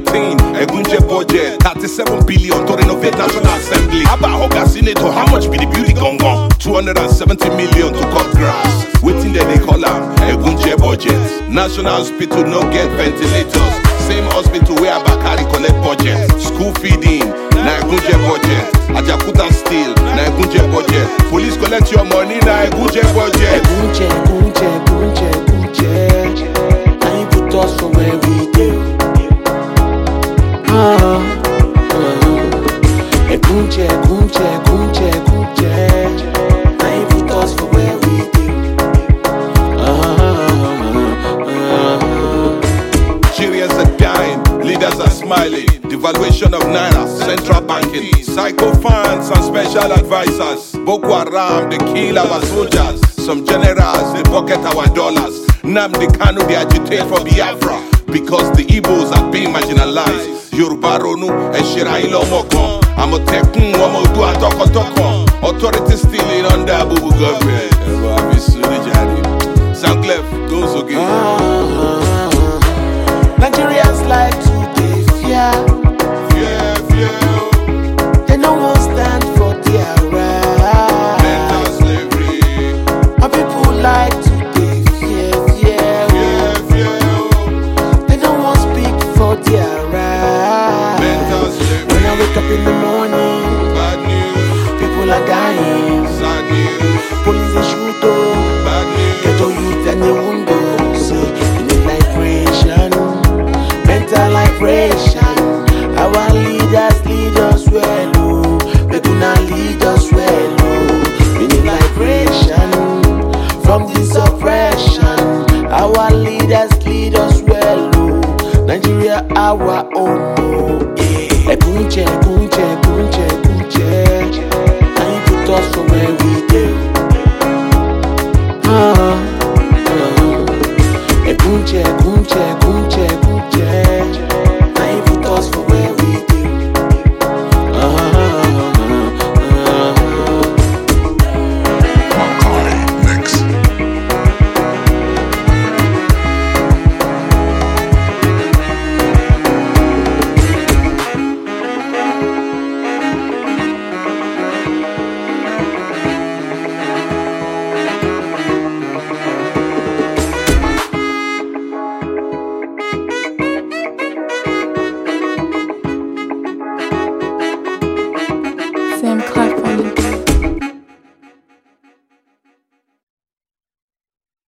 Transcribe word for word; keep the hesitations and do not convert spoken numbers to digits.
seventeen, Egunje budget, thirty-seven billion to renovate National Assembly. Abba Hoga Senator, how much be the beauty gone gone? two hundred seventy million to cut grass. Waiting there they call am Egunje budget. National Hospital no get ventilators. Same hospital where Abakari collect budget. School feeding, na Egunje budget. Ajakuta steel, na Egunje budget. Police collect your money, na Egunje budget. Egunje, Egunje, Egunje, Egunje. Now you put us from where we do. Ah, Egunje, Egunje, Egunje, Egunje. Now you put us from where we do. Nigerians are dying, leaders are smiling. Devaluation of naira, central banking, psycho funds and special advisors. Boko Haram, they kill our soldiers. Some generals, they pocket our dollars. Nnamdi Kanu, they agitate for Biafra because the Igbos are being marginalized. Yoruba Ronu, Eshira Ilomokon, Amotekun, Omodu Atokotokon. Authorities still in under Abubu government. Soundclef goes again. Nigerians like to dey fear. Fear, fear. They no one stand for their right. Mental slavery. My people like to dey fear, fear. Fear, fear. They no one speak for their right. Mental slavery. When I wake up in the morning, Bad news. people are dying. Sad news. Police they shoot up. Bad news. Get to youth and they won't go. See, in the liberation, mental liberation. Our leaders lead us well, oh. They do not lead us well, oh. We need liberation from this oppression. Our leaders lead us well, oh. Nigeria, our own, oh. Yeah. Egunje, Egunje, Egunje, Egunje. Now you put us from where we did.